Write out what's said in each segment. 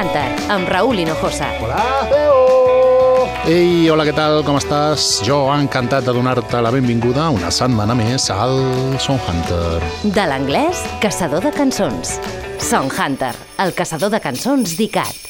Hunter, amb Raúl Hinojosa. Ei, hola, què tal? Com estàs? Jo encantat de donar-te la benvinguda una setmana més al Song Hunter. De l'anglès, caçador de cançons. Song Hunter, el caçador de cançons d'ICAT.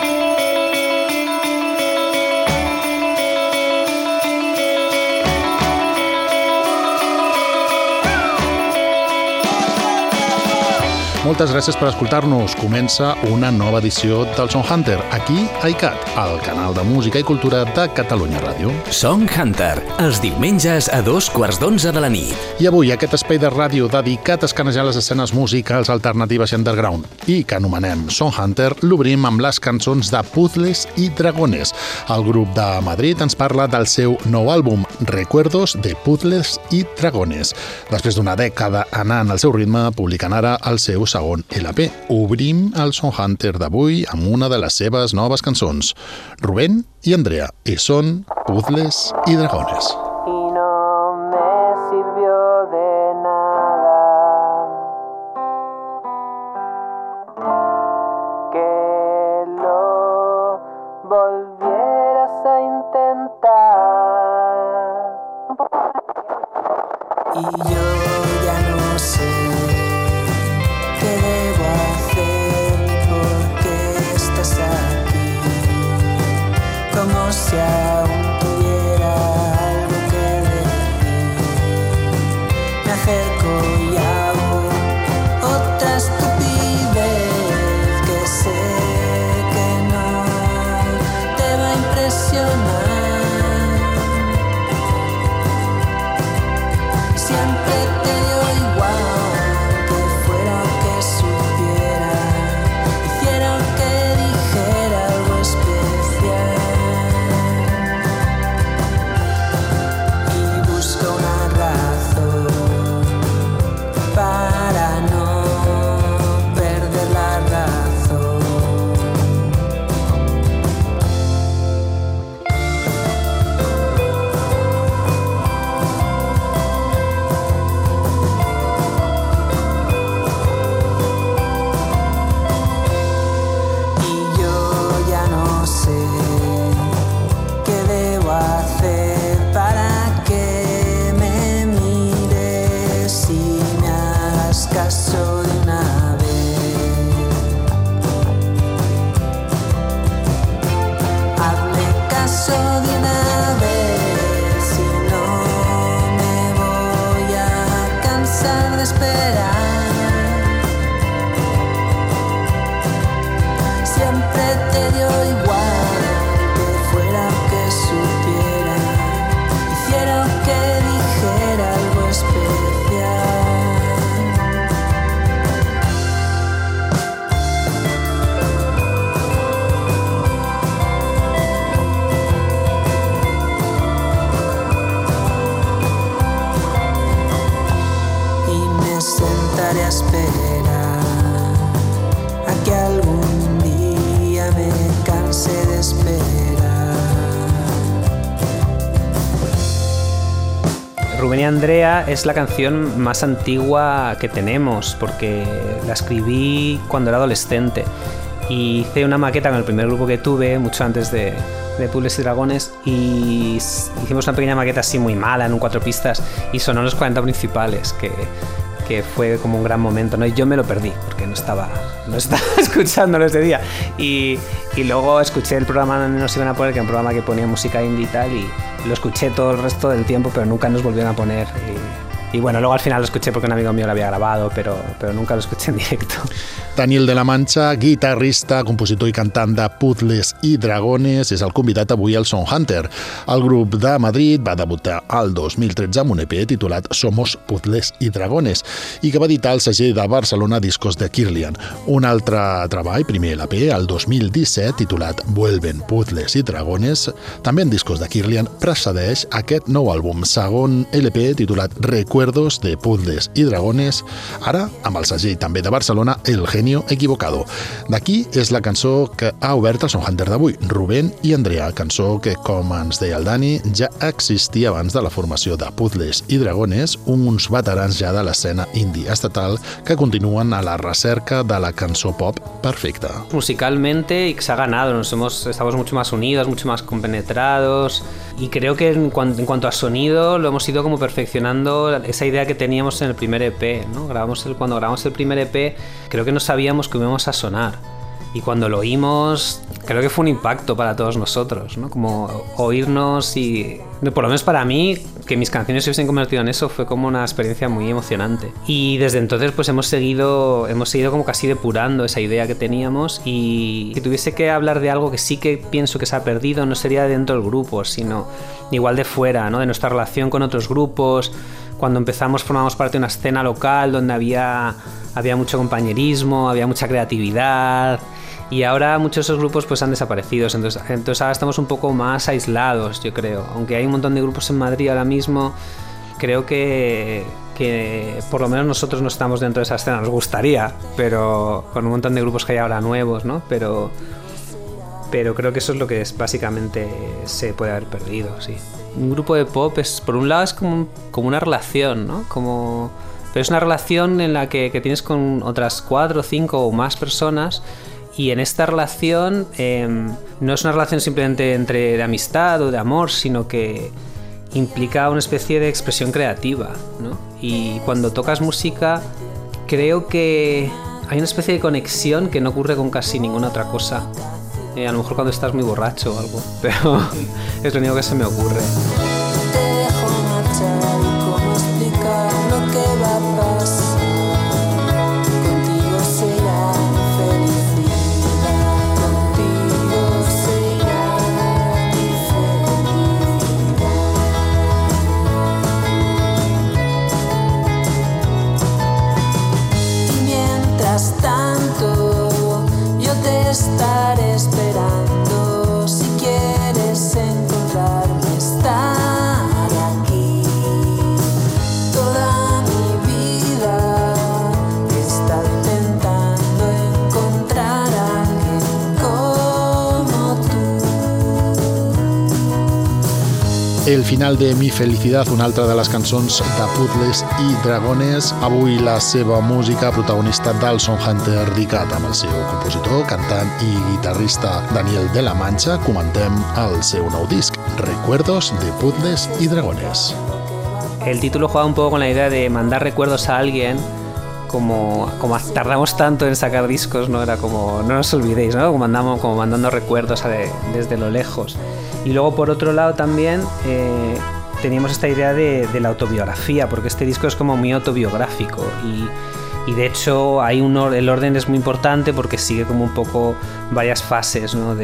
Moltes gràcies per escoltar-nos. Comença una nova edició del Song Hunter, aquí a ICAT, el canal de música i cultura de Catalunya Ràdio. Song Hunter, els diumenges a 2:15 de la nit. I avui aquest espai de ràdio dedicat a escanejar les escenes musicals alternatives i underground i que anomenem Song Hunter l'obrim amb les cançons de Puzzles y Dragones. El grup de Madrid ens parla del seu nou àlbum, Recuerdos de Puzzles y Dragones. Després d'una dècada anant al seu ritme, publiquen ara el seu segon LP. Obrim el Song Hunter d'avui amb una de les seves noves cançons, Rubén i Andrea, i són Puzzles y Dragones. Si aún tuviera algo que decir, me acerco y hago otra estupidez que sé que no te va a impresionar. Siempre te dio igual que fuera o que supiera, hiciera o que dijera algo especial. Para no perder la razón. Y yo ya no sé qué debo hacer para que me mires y me hagas caso de una vez. Hazme caso de una vez, si no me voy a cansar de esperar. Siempre te dio igual que fuera o que supiera, hiciera o que dijera algo especial. Y me sentaré a esperar a que algún día me canse de esperar. Rubén y Andrea es la canción más antigua que tenemos porque la escribí cuando era adolescente y hice una maqueta con el primer grupo que tuve mucho antes de Puzzles y Dragones y hicimos una pequeña maqueta así muy mala en un 4 pistas y sonó en los 40 principales que fue como un gran momento, ¿no? Y yo me lo perdí porque no estaba escuchándolo ese día y luego escuché el programa Nos iban a poner, que era un programa que ponía música indie y tal, y lo escuché todo el resto del tiempo, pero nunca nos volvieron a poner y bueno, luego al final lo escuché porque un amigo mío lo había grabado, pero nunca lo escuché en directo. Daniel de la Mancha, guitarrista, compositor i cantant de Puzzles i Dragones, és el convidat avui al Song Hunter. El grup de Madrid va debutar al 2013 amb un EP titulat Somos Puzzles y Dragones i que va editar el segell de Barcelona Discos de Kirlian. Un altre treball, primer LP, el 2017, titulat Vuelven Puzzles y Dragones, també en Discos de Kirlian, precedeix aquest nou àlbum, segon LP titulat Recuerdos Recuerdos de Puzzles i Dragones, ara amb el segell també de Barcelona, El Genio Equivocado. D'aquí és la cançó que ha obert el Song Hunter d'avui, Rubén i Andrea, cançó que, com ens deia el Dani, ja existia abans de la formació de Puzzles i Dragones, uns veterans ja de l'escena indie estatal que continuen a la recerca de la cançó pop perfecta. Musicalmente se ha ganado, estamos mucho más unidos, mucho más compenetrados, y creo que en cuanto a sonido lo hemos ido como perfeccionando esa idea que teníamos en el primer EP, ¿no? Cuando grabamos el primer EP creo que no sabíamos cómo íbamos a sonar, y cuando lo oímos creo que fue un impacto para todos nosotros, ¿no? Como oírnos, y por lo menos para mí, que mis canciones se hubiesen convertido en eso fue como una experiencia muy emocionante. Y desde entonces pues hemos seguido como casi depurando esa idea que teníamos, y si tuviese que hablar de algo que sí que pienso que se ha perdido, no sería dentro del grupo, sino igual de fuera, ¿no? De nuestra relación con otros grupos. Cuando empezamos formamos parte de una escena local donde había mucho compañerismo, había mucha creatividad, y ahora muchos de esos grupos pues han desaparecido, entonces ahora estamos un poco más aislados, yo creo. Aunque hay un montón de grupos en Madrid ahora mismo, creo que por lo menos nosotros no estamos dentro de esa escena. Nos gustaría, pero con un montón de grupos que hay ahora nuevos, ¿no? Pero creo que eso es lo que básicamente se puede haber perdido, sí. Un grupo de pop por un lado es como una relación, ¿no? Pero es una relación en la que tienes con otras 4, 5 o más personas. Y en esta relación no es una relación simplemente de amistad o de amor, sino que implica una especie de expresión creativa, ¿no? Y cuando tocas música creo que hay una especie de conexión que no ocurre con casi ninguna otra cosa. A lo mejor cuando estás muy borracho o algo, pero es lo único que se me ocurre. Te dejo marchar, ¿cómo explicar lo que va a pasar? Contigo será felicidad, contigo será mi felicidad. Y mientras tanto yo te estaré esperando. Si quieres encontrarme, estaré aquí. Toda mi vida he estado intentando encontrar a alguien como tú. El final de Mi Felicitat, una altra de les cançons de Puzzles i Dragones. Avui la seva música protagonista del Song Hunter dedicat amb el seu compositor, cantant i guitarrista Daniel de la Mancha. Comentem el seu nou disc, Recuerdos de Puzzles i Dragones. El título juega un poco con la idea de mandar recuerdos a alguien, como tardamos tanto en sacar discos, ¿no? Era como, no nos olvidéis, ¿no? Como mandando recuerdos desde lo lejos. Y luego por otro lado también teníamos esta idea de la autobiografía, porque este disco es como muy autobiográfico, y de hecho el orden es muy importante porque sigue como un poco varias fases, ¿no?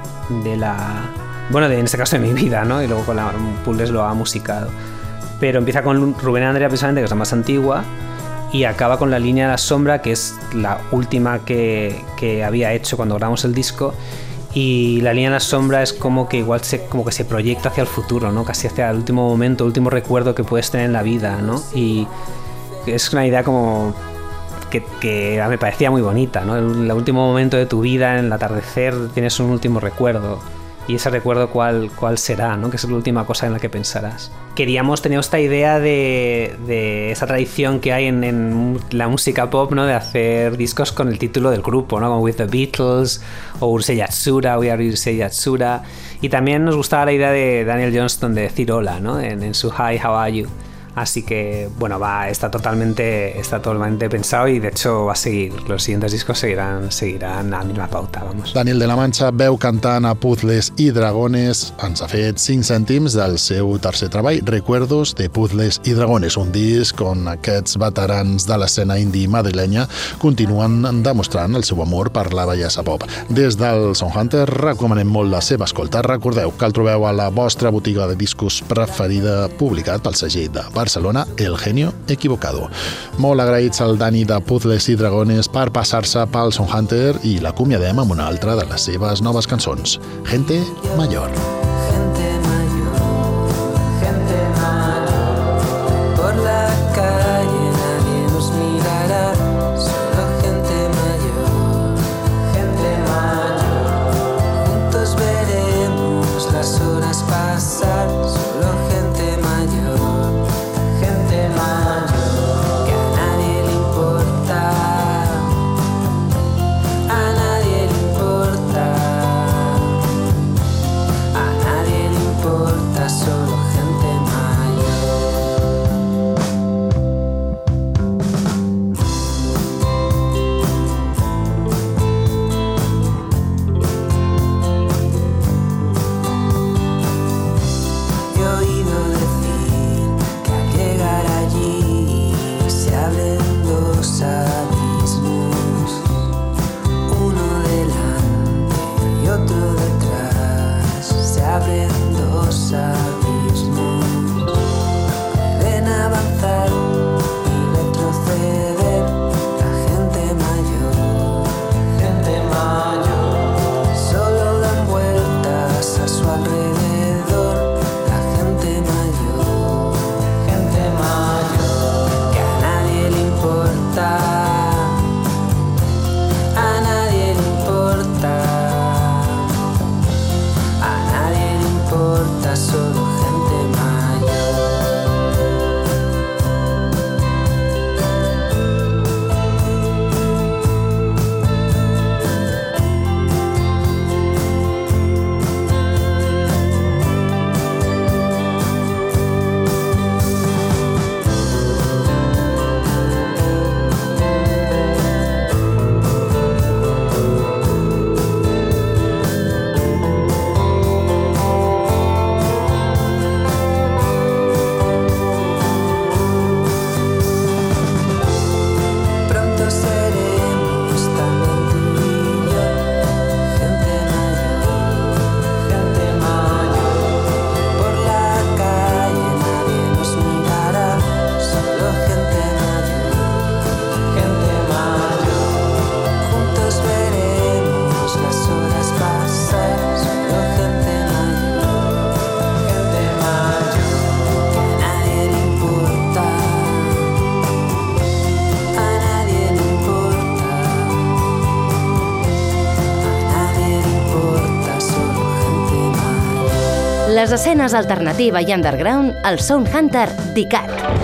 En este caso de mi vida, ¿no? Y luego con Puzzles lo ha musicado. Pero empieza con Rubén y Andrea precisamente, que es la más antigua, y acaba con La Línea de la Sombra, que es la última que había hecho cuando grabamos el disco. Y La Línea de la Sombra es como que igual como que se proyecta hacia el futuro, ¿no? Casi hacia el último momento, el último recuerdo que puedes tener en la vida, ¿no? Y es una idea como que me parecía muy bonita, ¿no? El último momento de tu vida, en el atardecer, tienes un último recuerdo. Y ese recuerdo cuál será, ¿no? Que es la última cosa en la que pensarás. Teníamos esta idea de esa tradición que hay en la música pop, ¿no? De hacer discos con el título del grupo, ¿no? Como With the Beatles o Urusei Yatsura, We Are Urusei Yatsura. Y también nos gustaba la idea de Daniel Johnston de decir hola, ¿no? En su Hi, How Are You. Así que, bueno, está totalmente pensado, y de hecho va a seguir. Los siguientes discos seguirán la misma pauta, vamos. Daniel de la Mancha, veu cantant a Puzzles i Dragones, ens ha fet 5 cèntims del seu tercer treball, Recuerdos de Puzzles i Dragones, un disc on aquests veterans de l'escena indie madrilenya continuen demostrant el seu amor per la bellesa pop. Des del Song Hunter recomanem molt la seva escolta. Recordeu que el trobeu a la vostra botiga de discos preferida, publicat pel segell de Barcelona, El Genio Equivocado. Molt agraïts al Dani de Puzzles i Dragones per passar-se pel Song Hunter, i l'acomiadem amb una altra de les seves noves cançons, Gente Mayor. Gente mayor por la calle. les escenes alternativa i underground al Sound Hunter d'ICAT.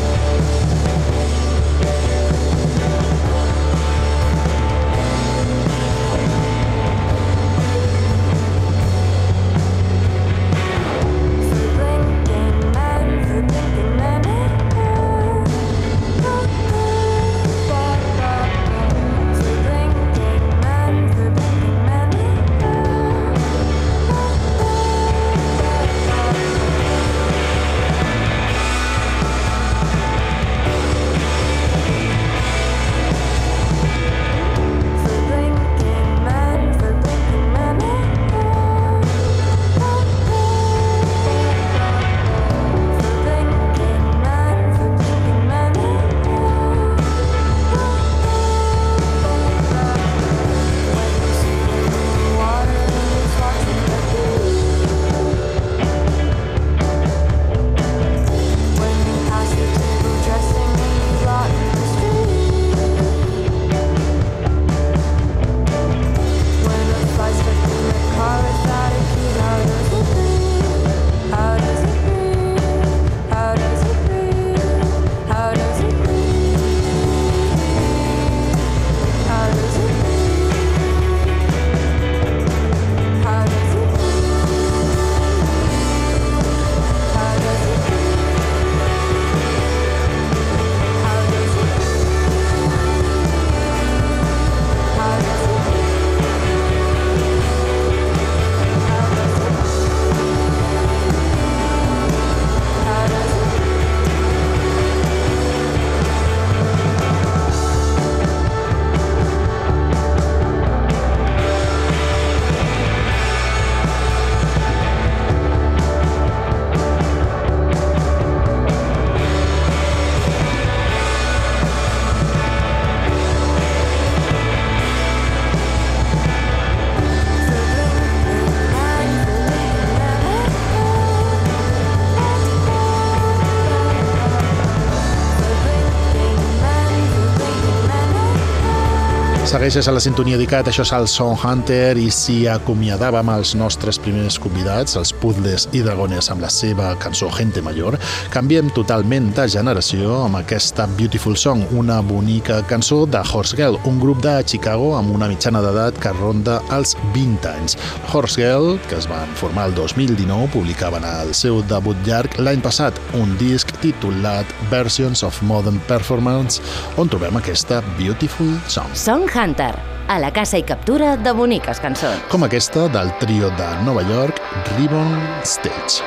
Segueixes a la sintonia d'ICAT, això és el Sound Hunter, i si acomiadàvem els nostres primers convidats, els Puzzles i Dragones, amb la seva cançó Gente Mayor, canviem totalment de generació amb aquesta Beautiful Song, una bonica cançó de Horse Girl, un grup de Chicago amb una mitjana d'edat que ronda els 20 anys. Horse Girl, que es van formar el 2019, publicaven el seu debut llarg l'any passat, un disc titulat Versions of Modern Performance, on trobem aquesta Beautiful Song. Sound Hunter, a la caça i captura de boniques cançons. Com aquesta del trio de Nova York, Ribbon Stage.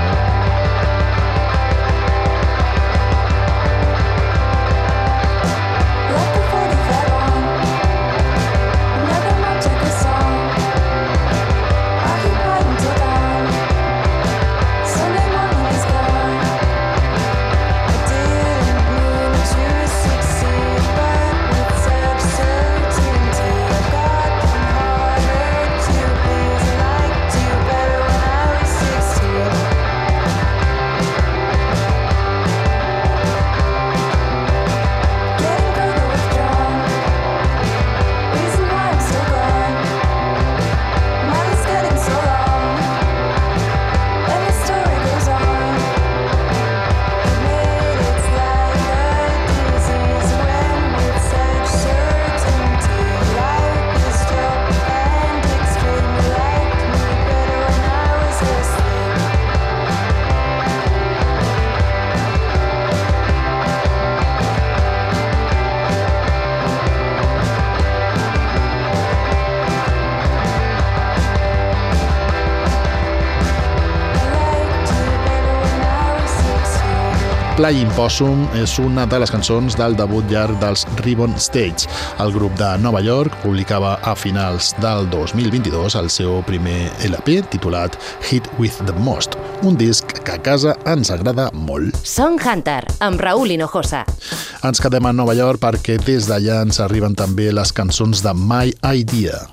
Flying Possum és una de les cançons del debut llarg dels Ribbon Stage. El grup de Nova York publicava a finals del 2022 el seu primer LP titulat Hit with the Most, un disc que a casa ens agrada molt. Sound Hunter, amb Raúl Hinojosa. Ens quedem a Nova York perquè des d'allà ens arriben també les cançons de My Idea.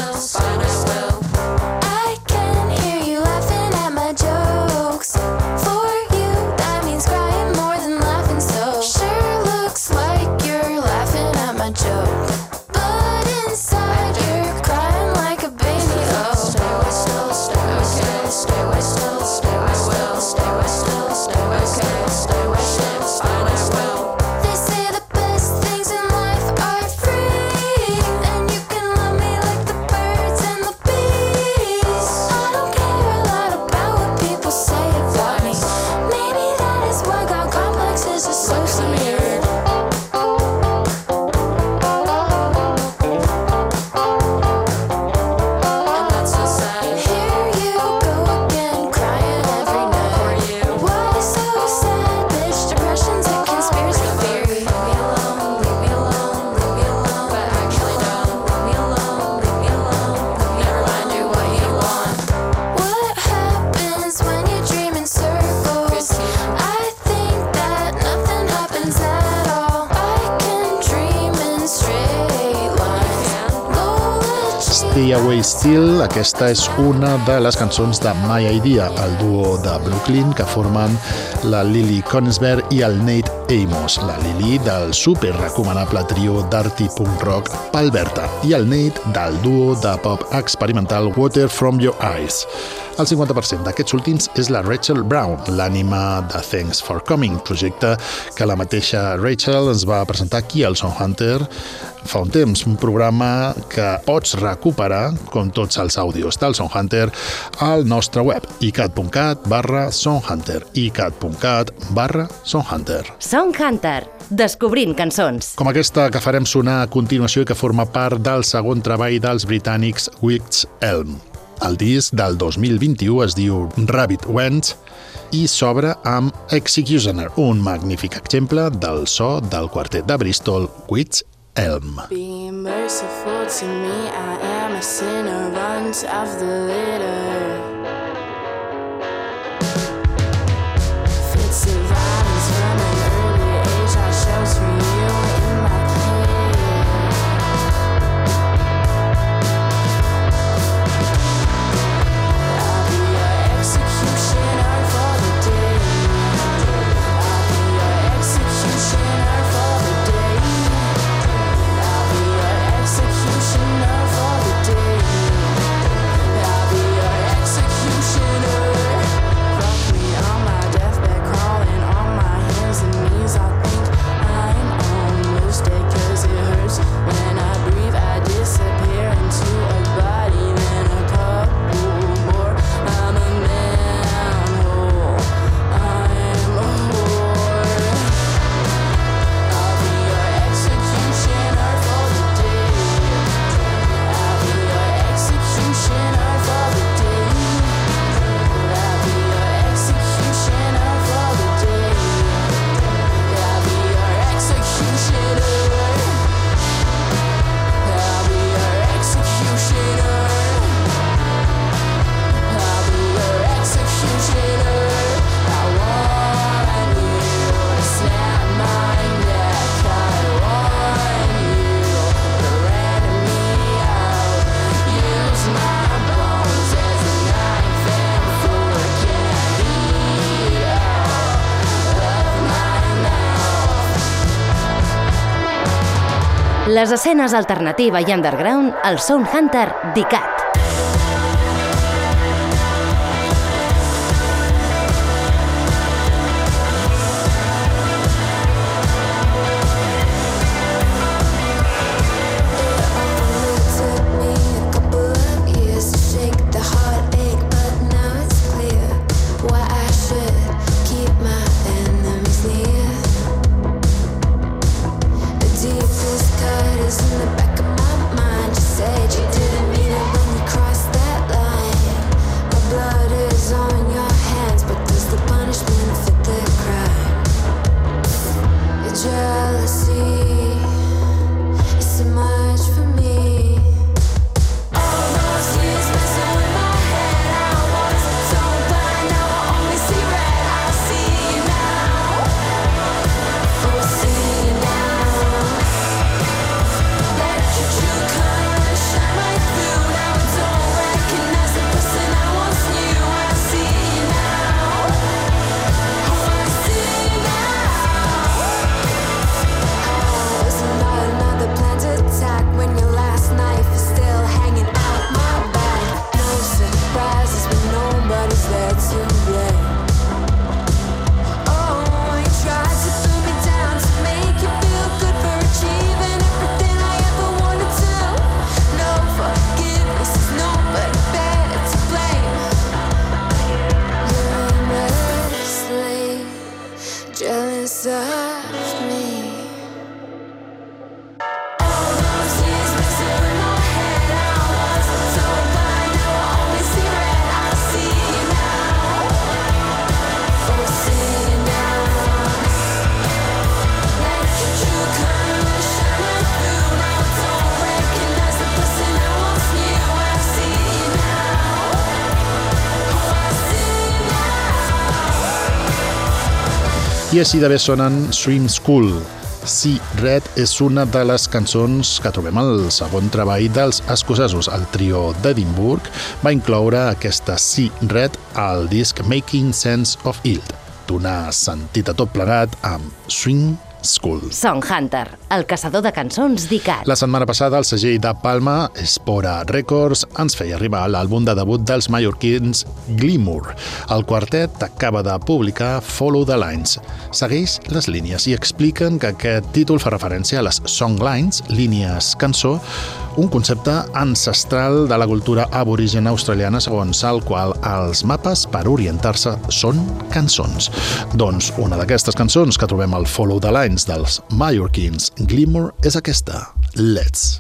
I can hear you laughing at my jokes. For Stay Away Still. Aquesta és una de les cançons de My Idea, el duo de Brooklyn que formen la Lily Konigsberg i el Nate Amos. La Lily del super recomanable trio d'arty punk rock Palberta i el Nate del duo de pop experimental Water From Your Eyes. El 50% d'aquests últims és la Rachel Brown, l'ànima de Thanks for Coming, projecte que la mateixa Rachel ens va presentar aquí al Sound Hunter fa un temps, un programa que pots recuperar, com tots els àudios del Sound Hunter, al nostre web, icat.cat/Soundhunter, icat.cat/Soundhunter. Sound Hunter, descobrint cançons. Com aquesta que farem sonar a continuació i que forma part del segon treball dels britànics Witch Elm. El disc del 2021 es diu Rabbit Went i s'obre amb Executioner, un magnífic exemple del so del quartet de Bristol Witch Elm. Be merciful to me, I am a sinner, runs of the litter. Fits of violence from an early age, I'll shelter you in my Les escenes alternativa i underground al Sound Hunter d'ICAT. I així de bé sonen Swim School, Sea Red és una de les cançons que trobem al segon treball dels escocesos. El trio d'Edimburg va incloure aquesta Sea Red al disc Making Sense of It, donar sentit a tot plegat amb Swing School. Song Hunter, el caçador de cançons d'ICAT. La setmana passada, el segell de Palma, Espora Records, ens feia arribar l'àlbum de debut dels mallorquins Glimmer. El quartet acaba de publicar Follow the Lines. Segueix les línies i expliquen que aquest títol fa referència a les songlines, línies cançó, un concepte ancestral de la cultura aborigen australiana segons el qual els mapes per orientar-se són cançons. Doncs una d'aquestes cançons que trobem al Follow the Lines dels mallorquins Glimmer és aquesta, Let's.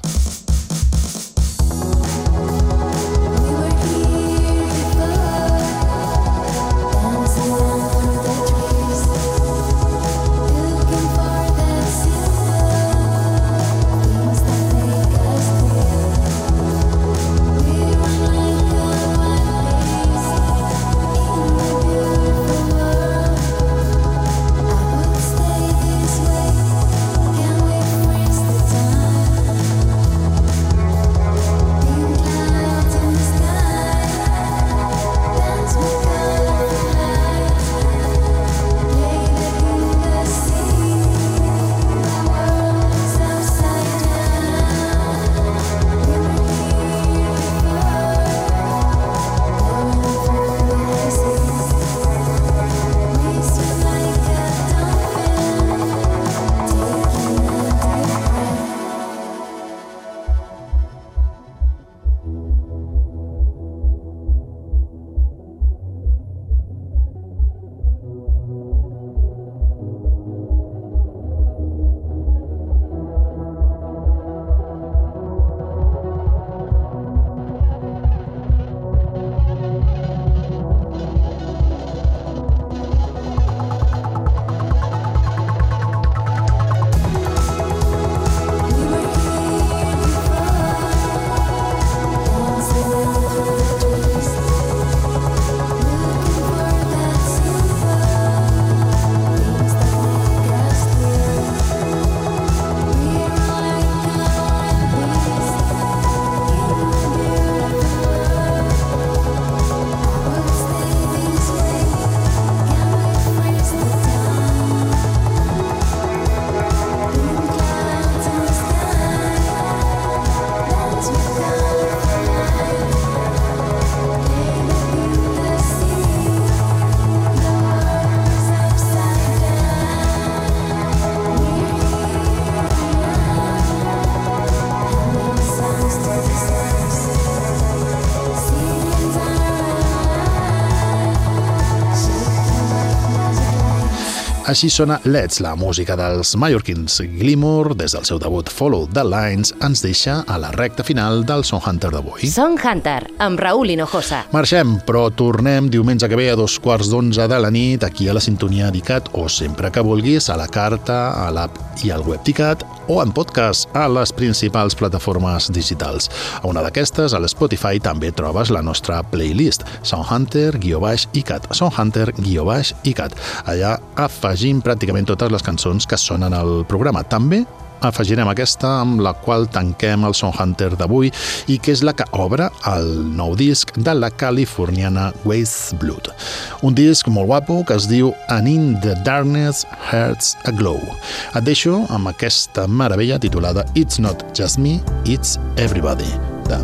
Així sona Let's, la música dels mallorquins Glimmer, des del seu debut Follow the Lines, ens deixa a la recta final del Song Hunter d'avui. Song Hunter, amb Raúl Hinojosa. Marxem, però tornem diumenge que ve a 11:15 de la nit, aquí a la sintonia d'ICAT, o sempre que vulguis, a la carta, a l'app i al web d'ICAT, o en podcast a les principals plataformes digitals. A una d'aquestes, a l'Spotify, també trobes la nostra playlist, Songhunter-ICAT, Songhunter-ICAT. Allà afegim pràcticament totes les cançons que sonen al programa. També afegirem aquesta amb la qual tanquem el Song Hunter d'avui i que és la que obre el nou disc de la californiana Waste Blood. Un disc molt guapo que es diu And in the Darkness Hearts Aglow. Et deixo amb aquesta meravella titulada It's Not Just Me, It's Everybody, de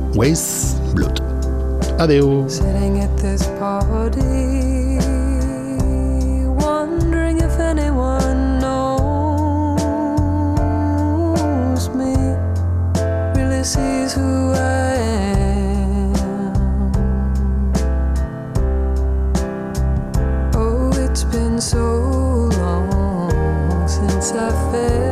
Waste Blood. Adeu! Sitting at this party, wondering if anyone knows me, really sees who I am. Oh, it's been so long since I felt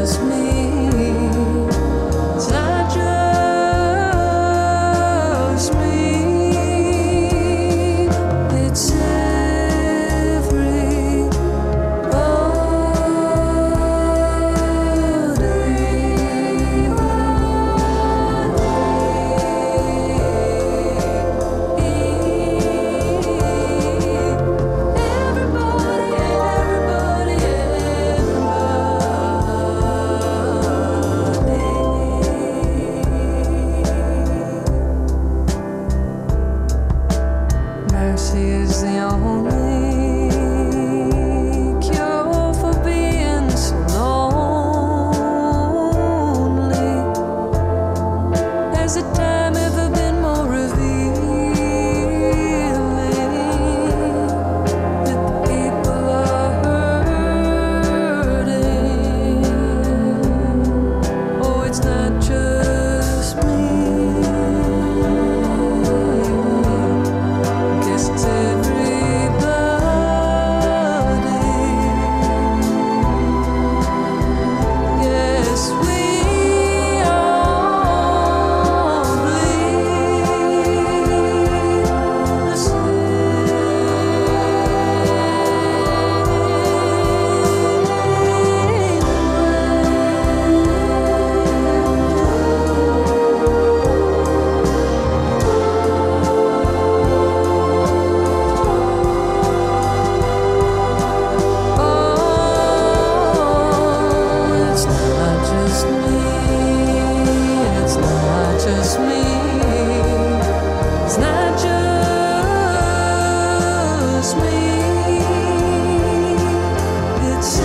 just me. It's not just me. It's mercy is the only cure for being so lonely. Has the time ever been more revealing that the people are hurting? Oh, it's not just me. Guess it's everybody. Yes, we all bleed the It's not just me. It's not just me. It's not just me. It's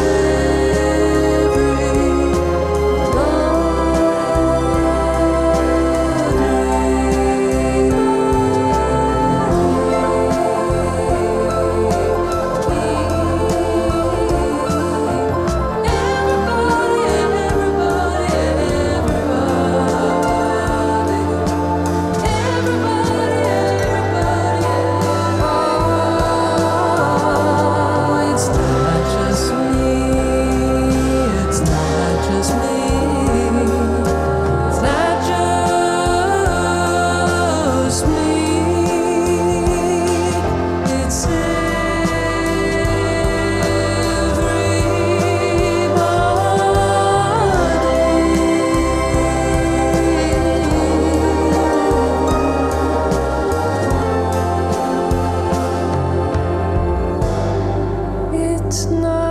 it's not